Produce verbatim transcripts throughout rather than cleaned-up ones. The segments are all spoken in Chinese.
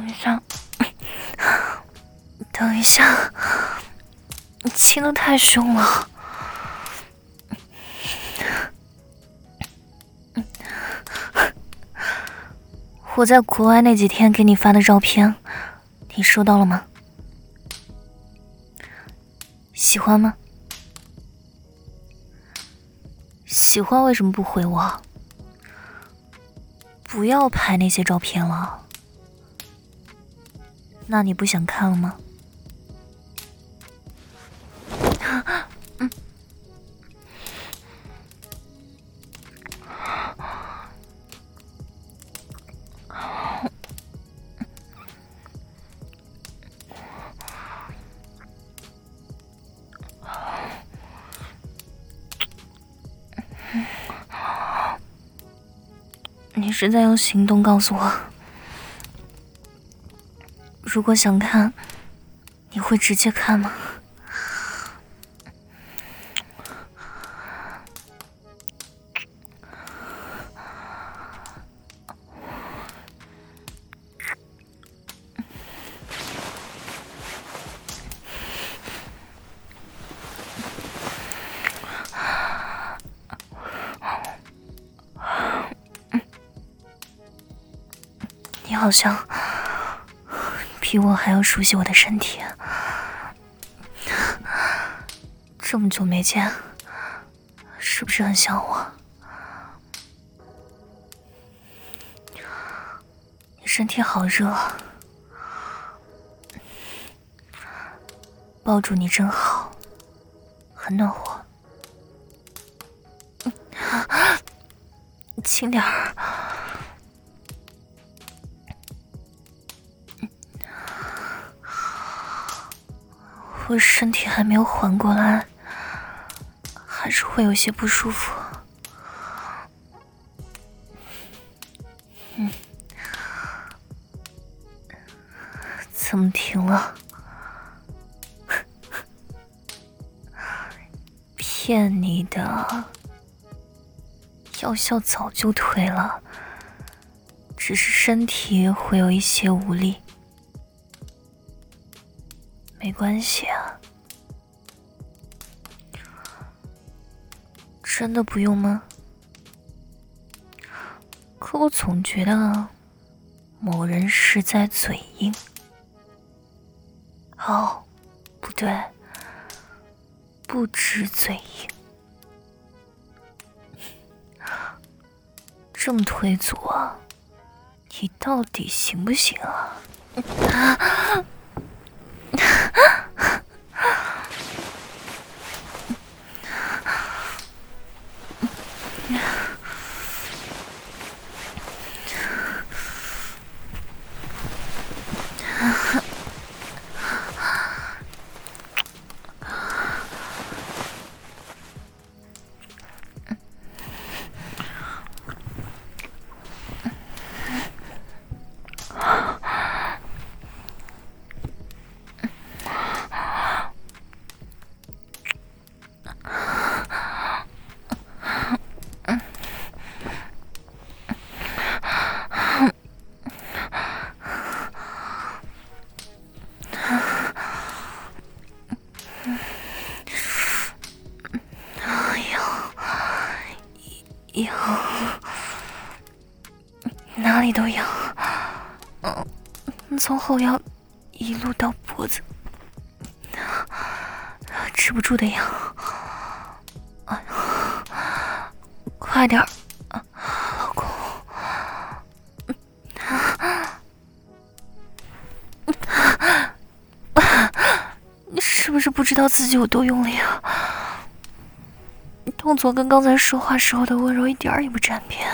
等一下，等一下，你亲得太凶了。我在国外那几天给你发的照片，你收到了吗？喜欢吗？喜欢为什么不回我？不要拍那些照片了。那你不想看了吗？嗯。你是在用行动告诉我，如果想看，你会直接看吗？你好像比我还要熟悉我的身体，这么久没见，是不是很想我？你身体好热，抱住你真好，很暖和。轻点儿。我身体还没有缓过来，还是会有些不舒服。嗯，怎么停了？骗你的，药效早就退了，只是身体会有一些无力。没关系啊，真的不用吗？可我总觉得某人是在嘴硬。哦，不对，不止嘴硬。这么推阻啊，你到底行不行啊？啊痒，哪里都痒，嗯，从后腰一路到脖子，止不住的痒。哎呀，快点儿，老公！你是不是不知道自己有多用力啊？动作跟刚才说话时候的温柔一点儿也不沾边。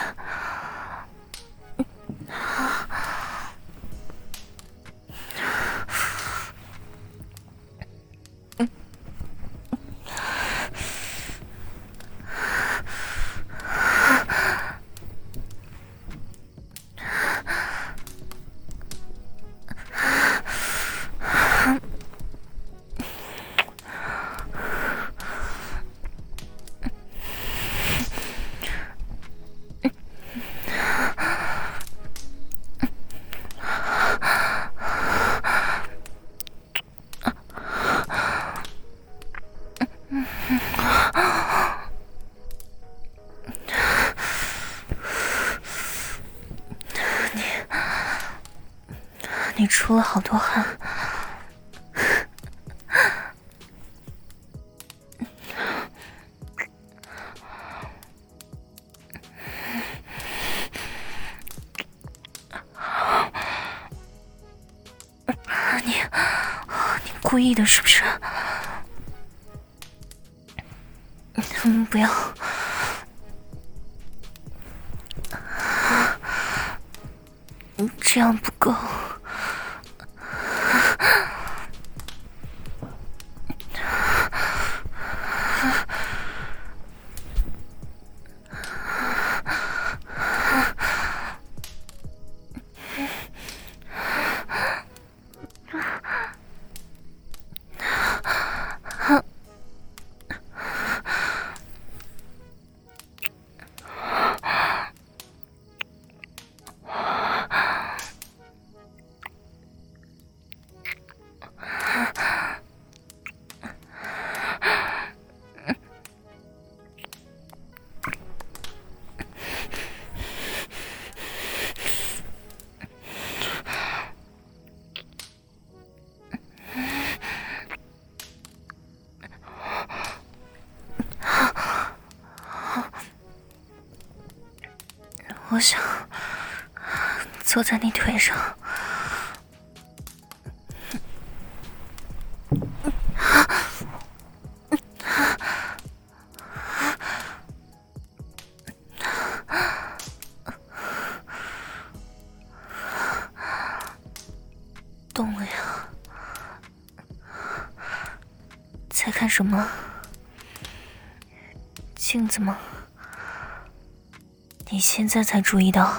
里出了好多汗。你，你故意的是不是？嗯，不要。这样不够。我想坐在你腿上。动了呀？在看什么？镜子吗？你现在才注意到？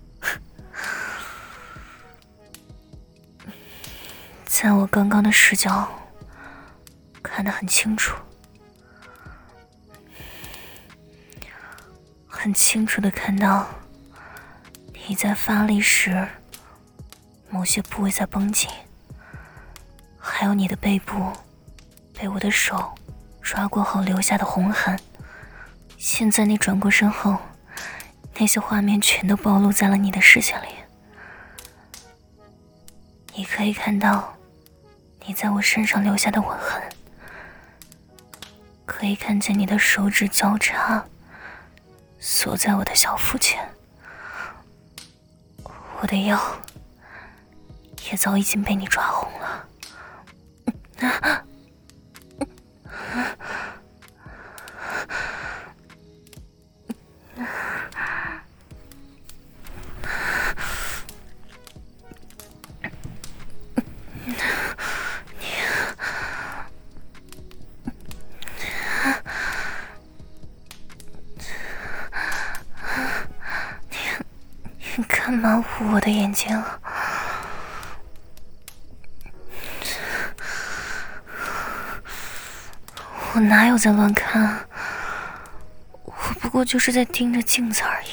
在我刚刚的视角看得很清楚，很清楚地看到你在发力时某些部位在绷紧，还有你的背部被我的手抓过后留下的红痕。现在你转过身后，那些画面全都暴露在了你的视线里。你可以看到你在我身上留下的吻痕，可以看见你的手指交叉锁在我的小腹前，我的腰也早已经被你抓红了。啊你干嘛捂我的眼睛？我哪有在乱看？我不过就是在盯着镜子而已。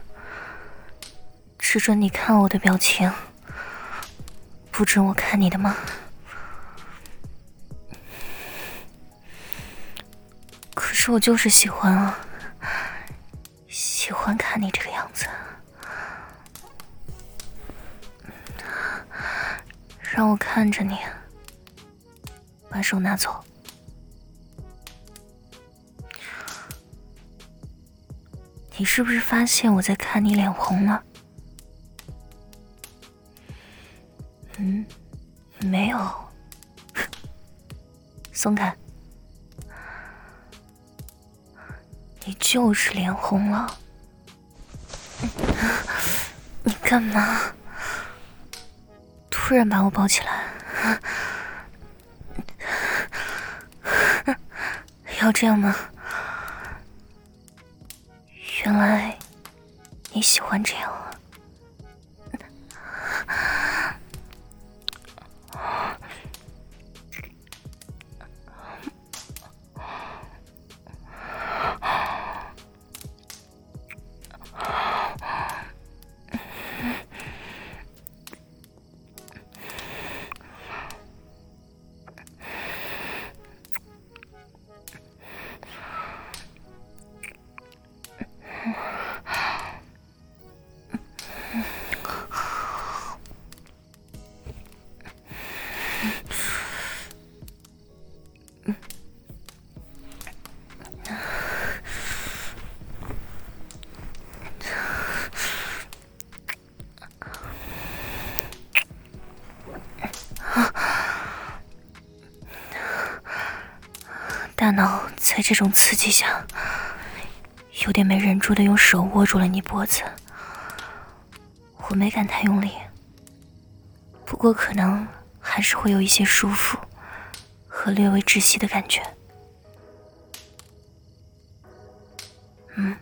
只准你看我的表情，不准我看你的吗？可是我就是喜欢啊，喜欢看你这个样子。让我看着你，把手拿走。你是不是发现我在看你脸红了？嗯，没有。松开。你就是脸红了。你干嘛？突然把我抱起来。要这样吗？原来你喜欢这样啊。 大脑在这种刺激下，有点没忍住的用手握住了你脖子。我没敢太用力，不过可能还是会有一些舒服和略微窒息的感觉。嗯，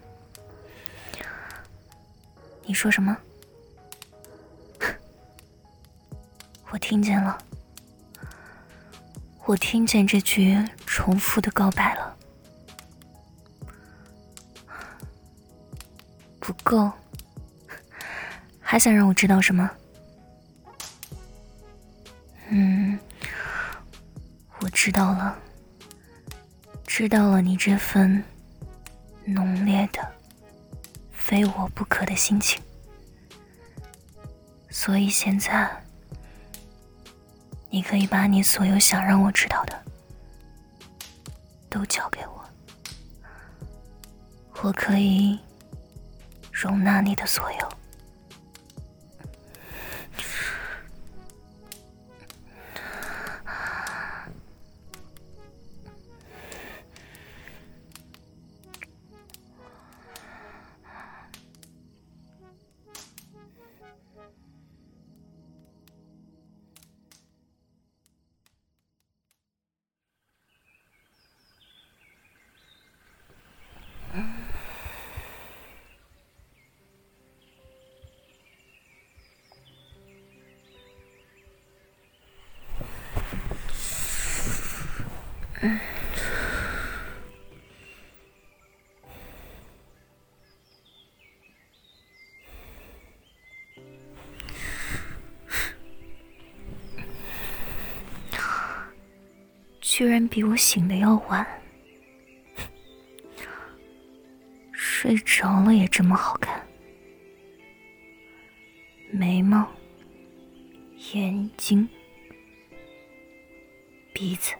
你说什么？我听见了，我听见这句重复的告白了。不够，还想让我知道什么？嗯，我知道了，知道了你这份浓烈的非我不可的心情。所以现在你可以把你所有想让我知道的都交给我，我可以容纳你的所有。嗯，居然比我醒的要晚，睡着了也这么好看，眉毛、眼睛、鼻子，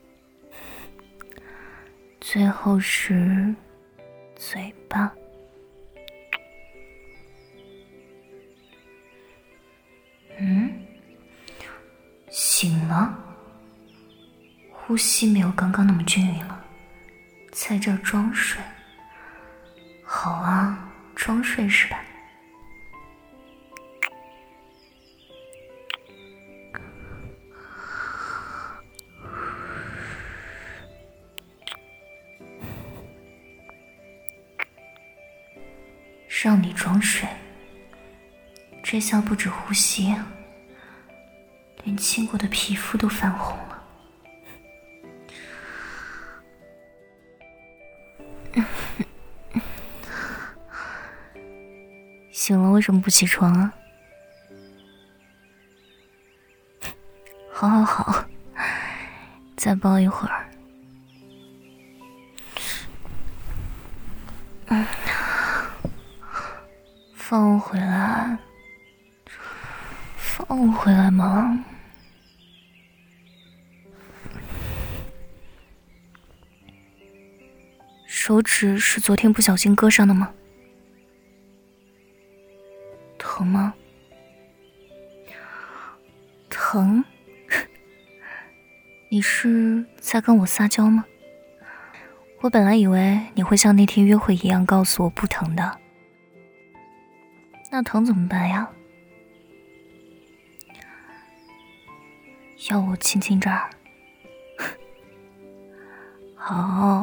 最后是嘴巴。嗯，醒了，呼吸没有刚刚那么均匀了，在这儿装睡。好啊，装睡是吧？让你装睡，这下不止呼吸啊，连亲过的皮肤都泛红了。醒了为什么不起床啊？好好好，再抱一会儿。嗯，放我回来，放我回来嘛。手指是昨天不小心割伤的吗？疼吗？疼？你是在跟我撒娇吗？我本来以为你会像那天约会一样告诉我不疼的。那疼怎么办呀？要我亲亲这儿？好。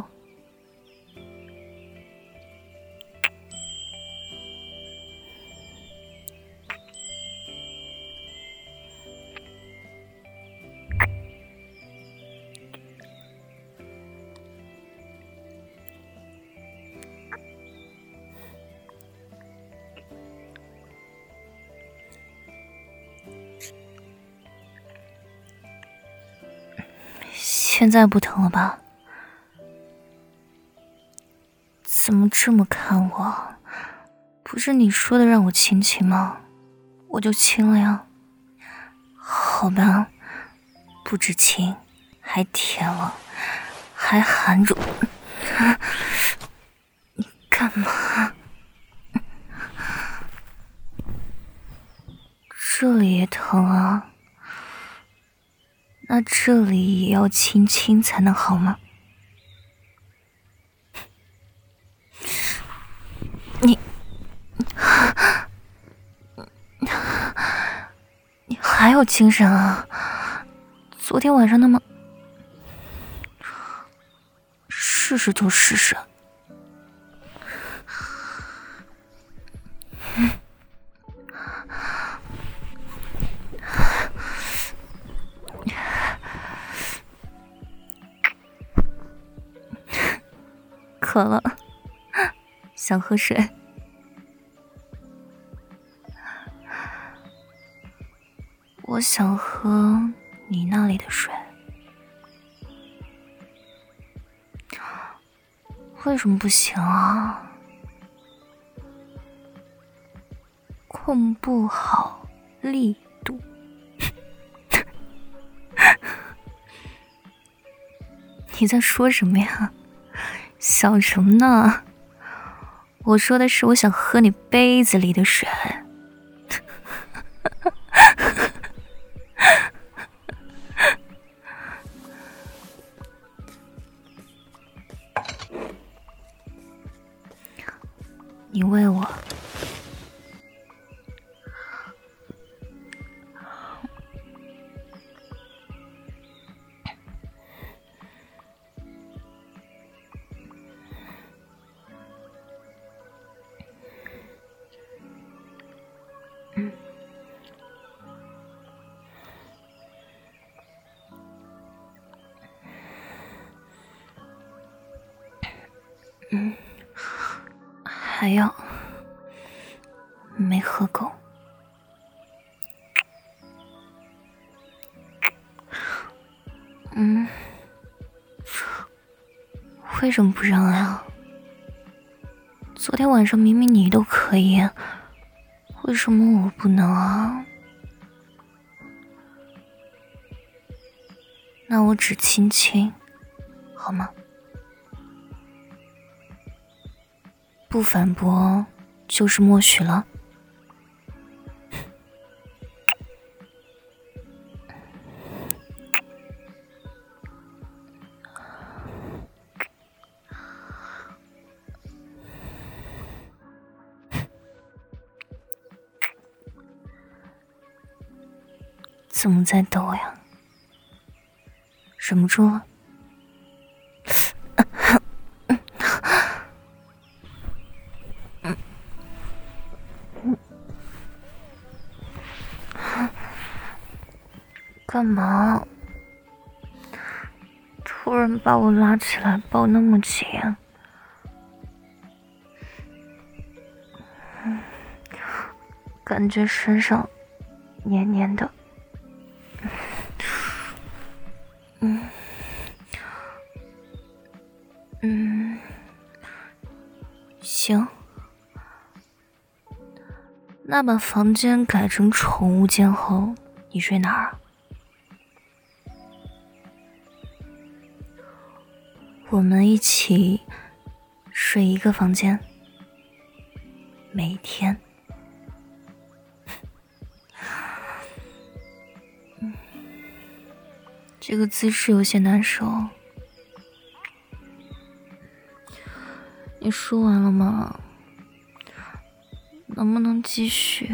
现在不疼了吧？怎么这么看我？不是你说的让我亲亲吗？我就亲了呀。好吧，不止亲，还舔了，还含住。你干嘛？这里也疼啊？那这里也要亲亲才能好吗？ 还有精神啊？昨天晚上那么……试试就试试。渴了，想喝水。我想喝你那里的水。为什么不行啊？控不好力度。你在说什么呀？想什么呢？我说的是我想喝你杯子里的水。你喂我。嗯。嗯，还要没喝够。嗯，为什么不让啊？昨天晚上明明你都可以，为什么我不能啊？那我只亲亲，好吗？不反驳就是默许了。怎么在抖呀？忍不住了。干嘛？突然把我拉起来抱那么紧？感觉身上黏黏的。嗯嗯，行。那把房间改成宠物间后，你睡哪儿啊？我们一起睡一个房间，每天。这个姿势有些难受。你说完了吗？能不能继续？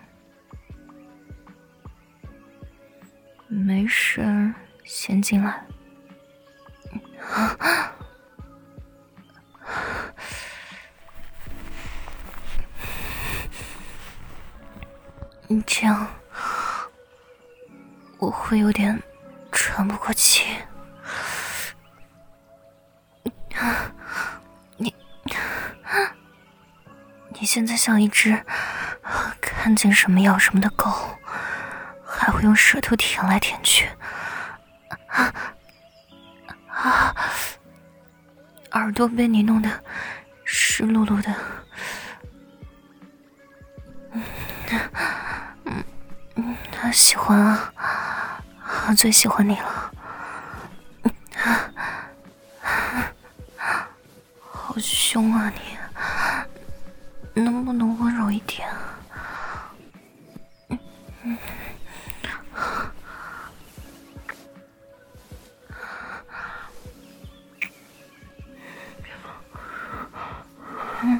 没事，先进来。你这样，我会有点喘不过气。你，你现在像一只看见什么咬什么的狗，还会用舌头舔来舔去。啊啊！耳朵被你弄得湿漉漉的。嗯嗯，他喜欢啊，我最喜欢你了。好凶啊你，能不能温柔一点？嗯嗯。嗯，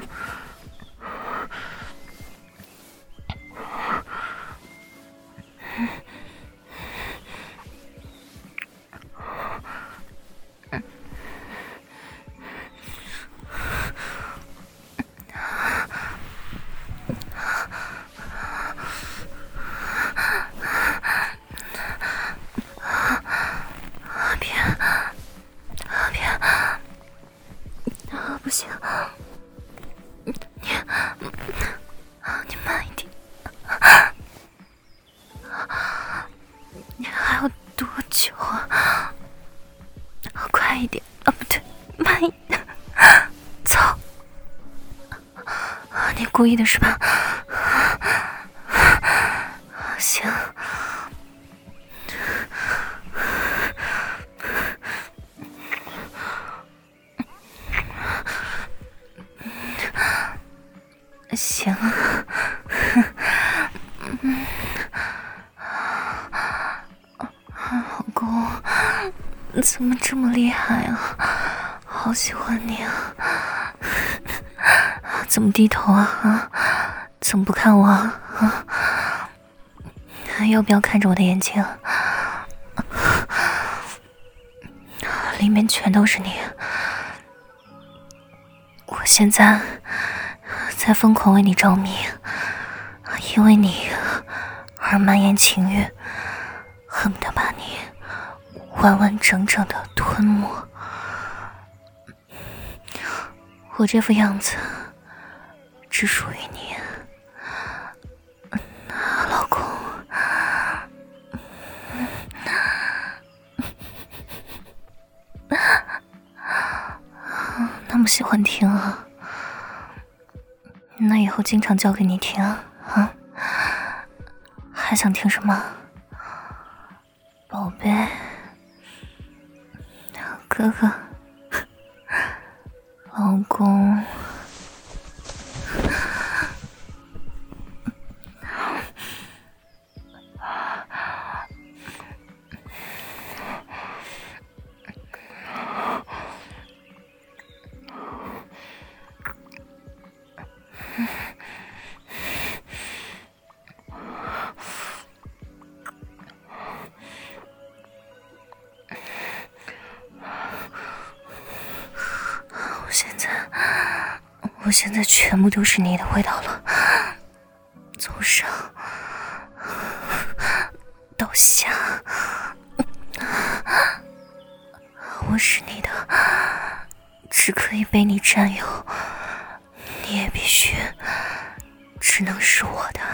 你故意的是吧？行。行。老公，怎么这么厉害啊？好喜欢你啊！怎么低头啊？啊？怎么不看我啊？啊？要不要看着我的眼睛？里面全都是你。我现在在疯狂为你着迷，因为你而蔓延情欲，恨不得把你完完整整的吞没。我这副样子只属于你，老公。那么喜欢听啊？那以后经常教给你听啊？啊？还想听什么？宝贝，哥哥，老公。我现在，我现在全部都是你的味道了，从上到下，我是你的，只可以被你占有，你也必须只能是我的。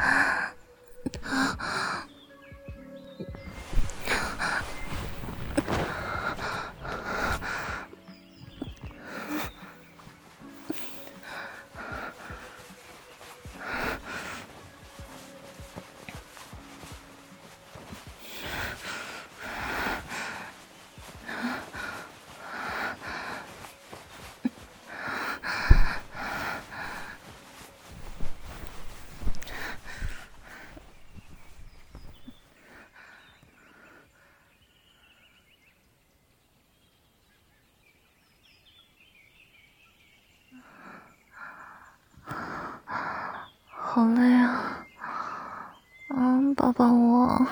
好累啊，嗯，抱抱我。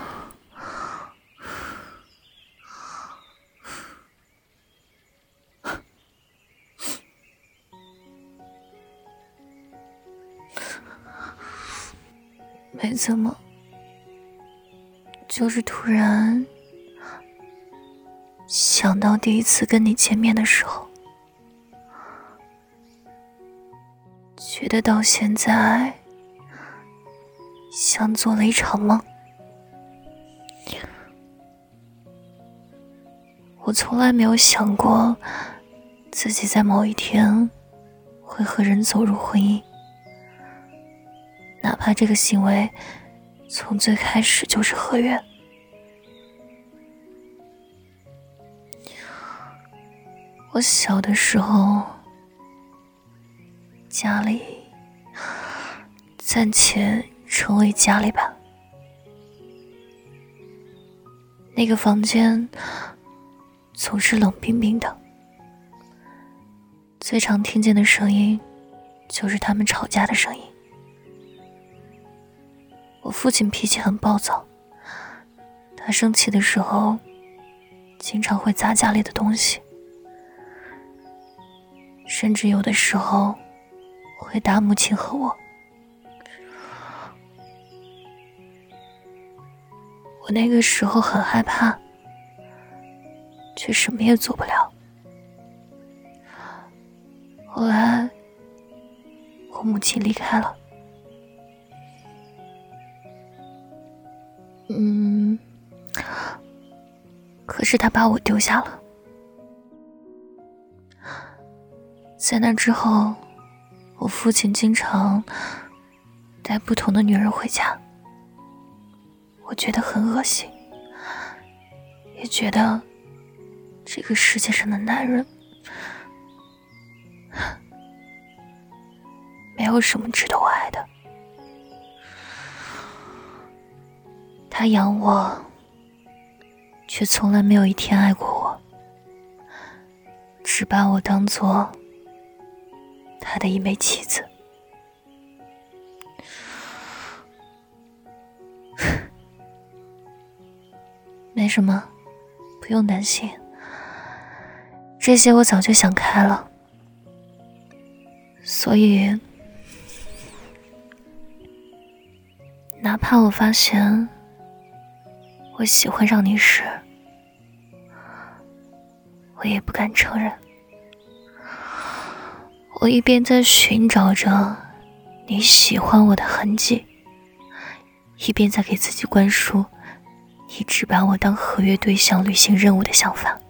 没怎么，就是突然想到第一次跟你见面的时候，觉得到现在像做了一场梦。我从来没有想过自己在某一天会和人走入婚姻，哪怕这个行为从最开始就是合约。我小的时候，家里暂且称为家里吧，那个房间总是冷冰冰的，最常听见的声音就是他们吵架的声音。我父亲脾气很暴躁，他生气的时候经常会砸家里的东西，甚至有的时候会打母亲和我。我那个时候很害怕，却什么也做不了。后来我母亲离开了，嗯，可是她把我丢下了。在那之后， 我父亲经常带不同的女人回家，我觉得很恶心，也觉得这个世界上的男人没有什么值得我爱的。他养我，却从来没有一天爱过我，只把我当作他的一枚棋子。没什么，不用担心，这些我早就想开了。所以哪怕我发现我喜欢上你时，我也不敢承认。我一边在寻找着你喜欢我的痕迹，一边在给自己灌输你只把我当合约对象履行任务的想法。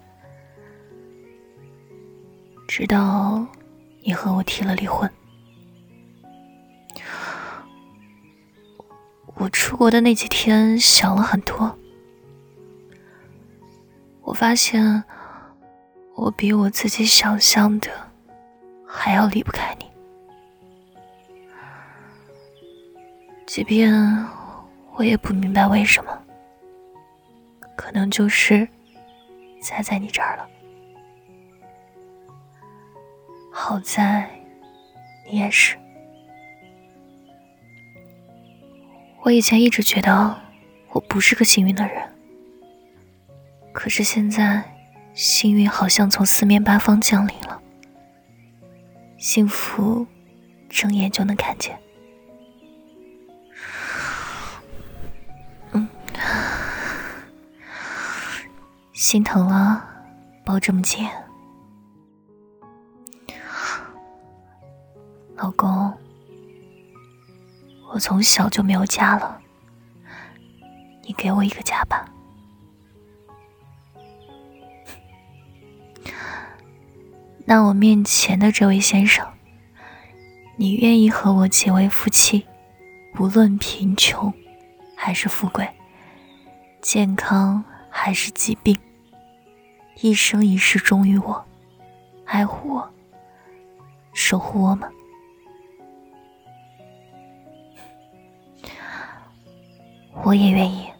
直到你和我提了离婚。我出国的那几天想了很多，我发现我比我自己想象的还要离不开你。即便我也不明白为什么，可能就是栽在你这儿了。好在你也是。我以前一直觉得我不是个幸运的人，可是现在幸运好像从四面八方降临了，幸福睁眼就能看见。嗯，心疼了，抱这么紧。老公，我从小就没有家了，你给我一个家吧。那我面前的这位先生，你愿意和我结为夫妻，不论贫穷还是富贵，健康还是疾病，一生一世忠于我，爱护我，守护我吗？我也愿意。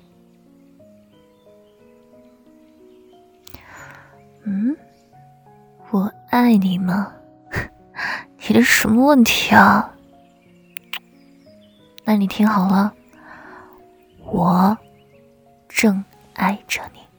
嗯，我爱你吗？你这什么问题啊？那你听好了，我正爱着你。